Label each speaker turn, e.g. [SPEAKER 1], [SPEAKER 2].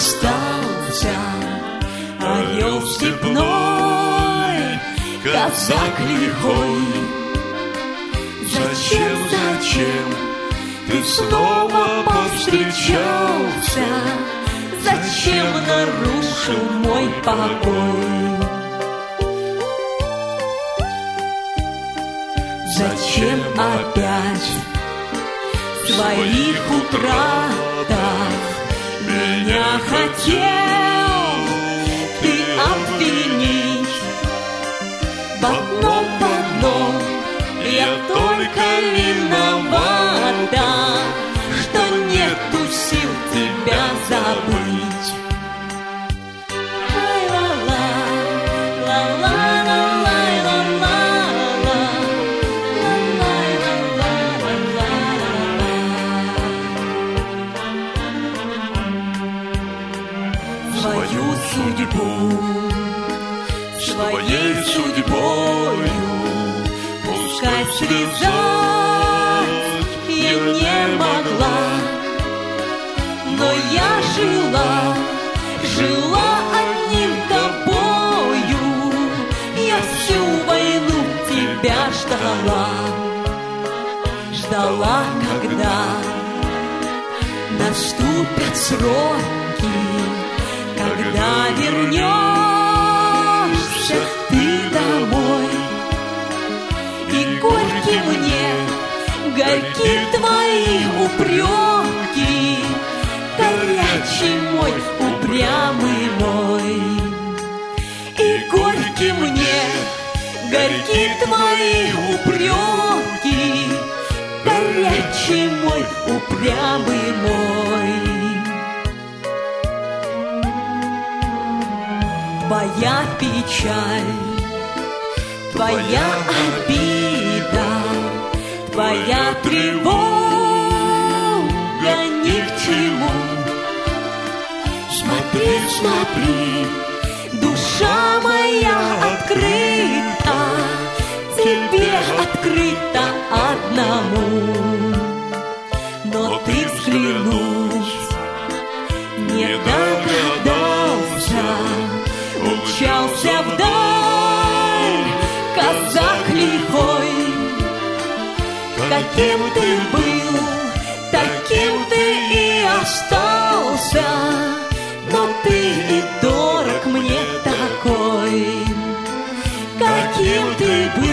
[SPEAKER 1] остался орел степной, казак лихой. Зачем ты снова повстречался? Зачем нарушил мой покой? Зачем опять в своих утратах меня хотел ты обвинить? В одном я только виновата, что нету сил тебя забыть. Свою судьбу своей судьбою пускай связать я не могла, но я жила одним тобою. Я всю войну тебя ждала, когда наступят сроки, когда вернешься ты домой. И горьки мне, горьки твои упреки, горячий мой, упрямый мой. И горьки мне, горьки твои упреки, горячий мой, упрямый мой. Твоя печаль, твоя обида, твоя тревога ни к чему. Смотри, душа моя открыта, тебе открыта одному. Но ты взглянуть не догадался, умчался вдаль казак лихой. Каким ты был, таким ты и остался, но ты и дорог мне такой. Каким ты был,